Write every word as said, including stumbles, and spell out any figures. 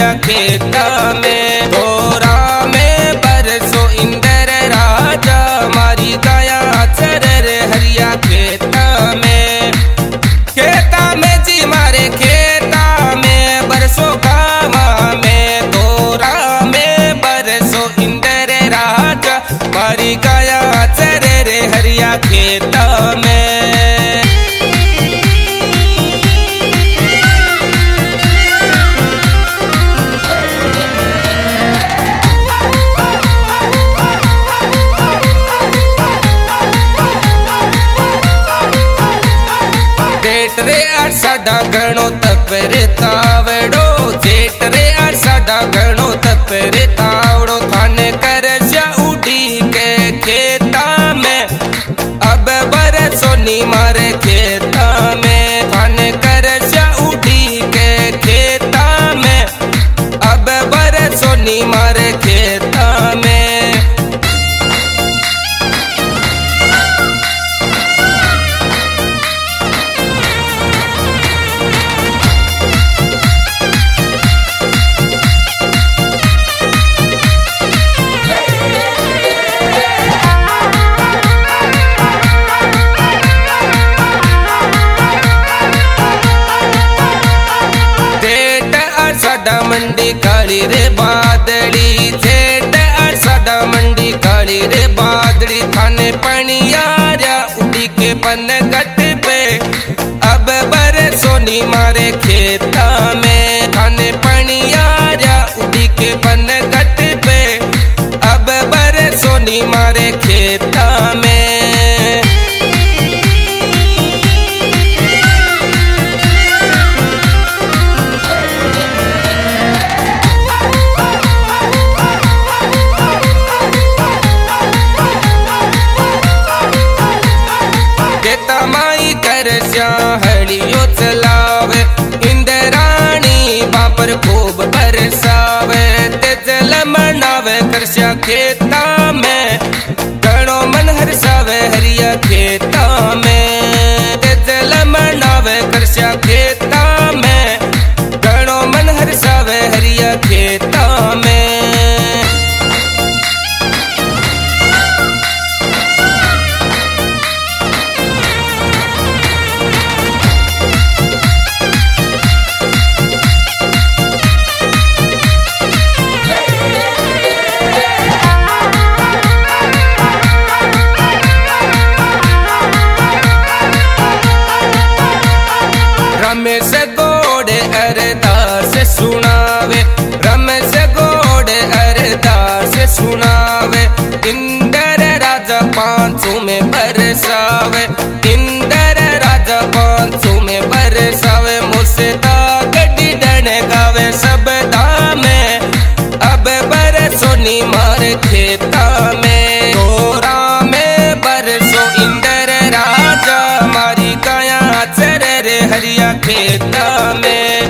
हरिया खेता में। गोरा में बरसो इंदर राजा मारी गाया चर रे हरिया खेता में। खेता में जी मारे खेता में बरसो गावा में। गोरा में बरसो इंदर राजा मारी गाया चर रे हरिया खेता में। जेठ रे साडा घणो तप रे तावड़ो। जेठ रे साडा घणो तप रे तावड़ो। थाने कर जा उड़ी के खेता में अब बरसो नी मारे खेता में। थाने कर जा उड़ी के खेता में अब बरसो नी मारे खेता में। साडा मंडी काली रे बादड़ी। जेठ साडा मंडी काली रे बादड़ी। थाने पनियारा उड़ी के पन गट पे अब बरसो नी मारे खेता में। थाने पनियारा उड़ी के पन गट पे अब बरसो नी मारे खेता में। माई कर हड़ियो चलावे इंद्राणी बापर खूब बरसावे। तेजल मनावे करशा खेता में घणो मन हरसावे हरिया खेता में। तेजल मनावे करशा खेता में घणो मन हरसावे हरिया खेता में। रमेश गोड़े अरदास सुनावे। रमेश गोड़े अरदास सुनावे। इंदर राजा पांचों में बरसावे। इंदर राजा पांचों में बरसावे। मुझसे गड्डी डन गावे सब में अब बरसो नी मारे खेता में। गोरा में बरसो इंदर राजा मारी गाया चर रे हरिया खेता में।